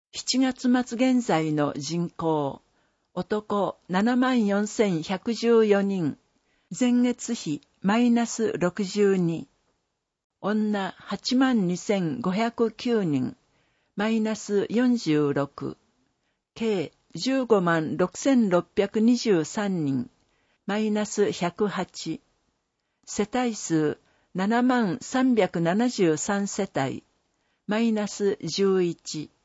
7月末現在の人口、男74,114人、前月比マイナス62、女82,509人、マイナス46、計156,623人、マイナス108、世帯数7373世帯、マイナス11、